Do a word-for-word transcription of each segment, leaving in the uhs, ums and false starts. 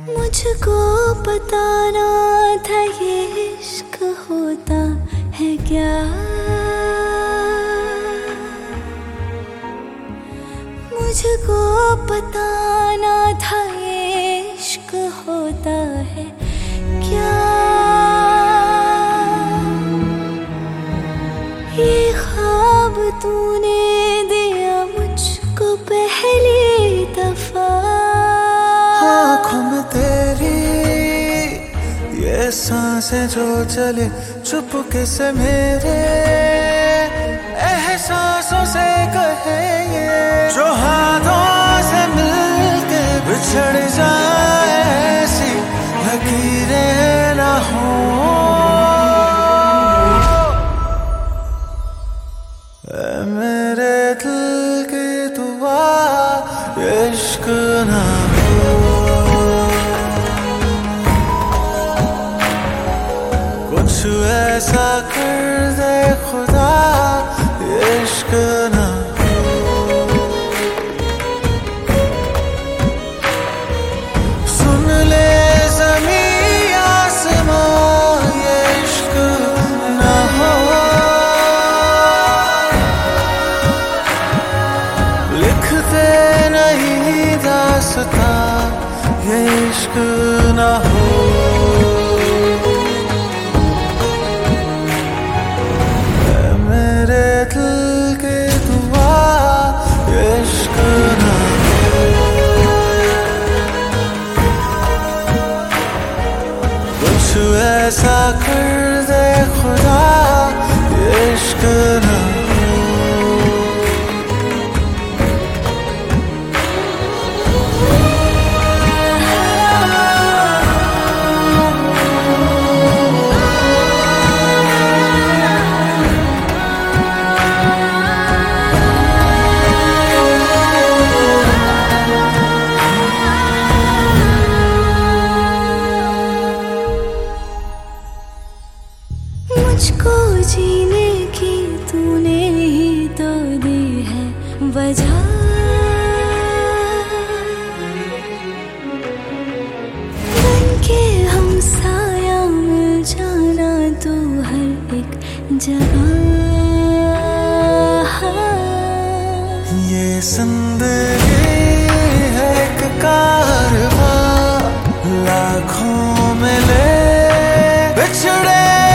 मुझको पता ना था ये इश्क होता है क्या। मुझको पता ना था ये इश्क होता है क्या। ये ख्वाब तूने दिया मुझको पहली दफा। आँखों में तेरी ये सांसें जो चले चुपके से मेरे एहसासों से कहे ये जो हाथों से मिलके बिछड़ जाए ऐसी लकीरें ना हो। मेरे दिल की दुआ इश्क ना हो। कुछ ऐसा कर दे खुदा इश्क ना हो। सुन ले ज़मीं आसमां ये इश्क ना हो। लिखते नहीं दास्तां ये इश्क ना हो। मेरे दिल की दुआ इश्क ना हो। कुछ ऐसा कर दे खुदा इश्क ना हो। मुझको जीने की तूने ही तो दी है वजह। बनके हम साया मिल जाना तो हर एक जगह। ये जिंदगी है एक कारवां लाखों में ले बिछड़े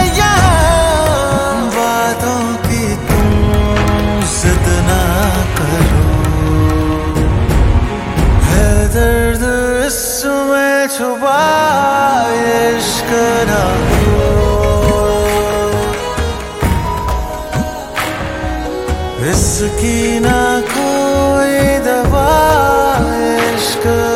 दर्द इसमें छुपा इश्क ना हो। इसकी ना कोई दवा इश्क